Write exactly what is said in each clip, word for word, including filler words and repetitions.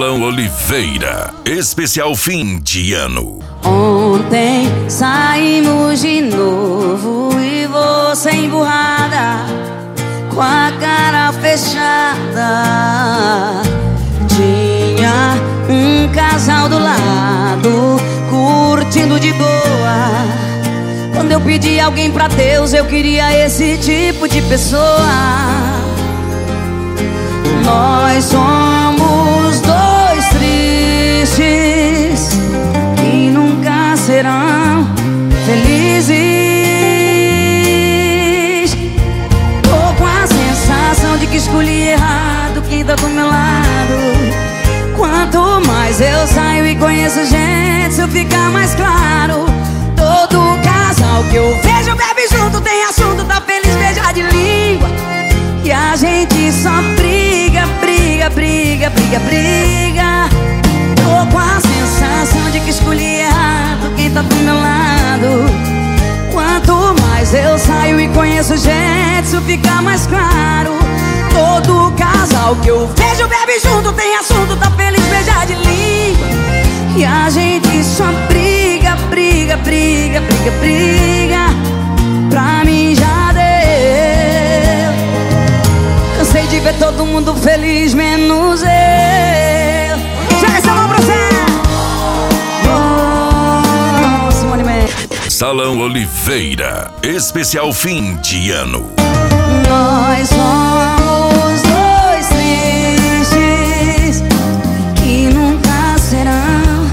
Salão Oliveira, especial fim de ano. Ontem saímos de novo e você emburrada, com a cara fechada. Tinha um casal do lado, curtindo de boa. Quando eu pedi alguém pra Deus, eu queria esse tipo de pessoa. Nós somos dois tristes que nunca serão felizes. Tô com a sensação de que escolhi errado quem tá do meu lado. Quanto mais eu saio e conheço gente, isso fica mais claro. Todo casal que eu vejo bebe junto, tem assunto, tá feliz, beija de língua. E a gente só briga, briga, briga, briga, briga. Tô com a sensação de que escolhi errado quem tá do meu lado. Quanto mais eu saio e conheço gente, isso fica mais claro. Todo casal que eu vejo bebe junto, tem assunto, tá feliz, beija de língua. E a gente só briga, briga, briga, briga, briga. Pra mim já deu. Cansei de ver todo mundo feliz, menos eu. Chega essa mão pra você. Oh, Simone Mendes. Salão Oliveira, especial fim de ano. Nós somos dois tristes que nunca serão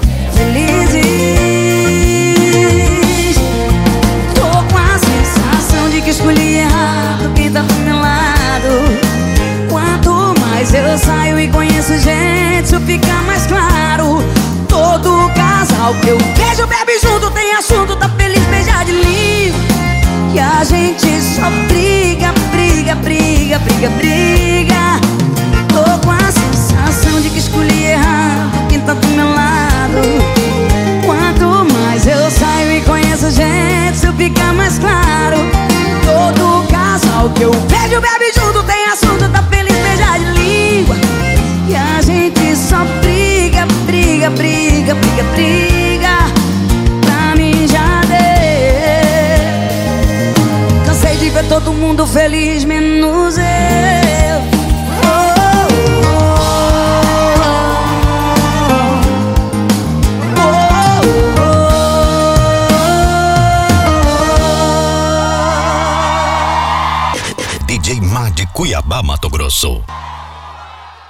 felizes. Tô com a sensação de que escolhi errado quem tá do meu lado. Quanto mais eu saio e conheço gente, isso fica mais claro. Todo casal que eu vejo bebe junto, tem assunto, tá feliz, beija de língua. E a gente só briga, briga, briga, briga, briga. Tô com a sensação de que escolhi errado quem tá do meu lado. Quanto mais eu saio e conheço gente, isso fica mais claro. Todo casal que eu vejo bebe junto, tem assunto, tá feliz, beija de língua. E a gente só briga, briga, briga, briga, briga. Pra mim já deu. Cansei de ver todo mundo feliz, menos eu. Oh, oh, oh, oh, oh. D J Má de Cuiabá, Mato Grosso.